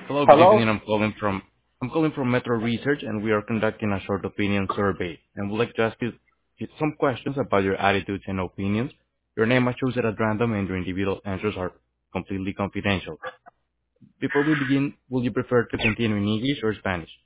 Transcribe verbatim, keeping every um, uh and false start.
Hello, good Hello? evening. I'm calling from I'm calling from Metro Research, and we are conducting a short opinion survey. And would like to ask you some questions about your attitudes and opinions. Your name is chosen at random, and your individual answers are completely confidential. Before we begin, would you prefer to continue in English or Spanish?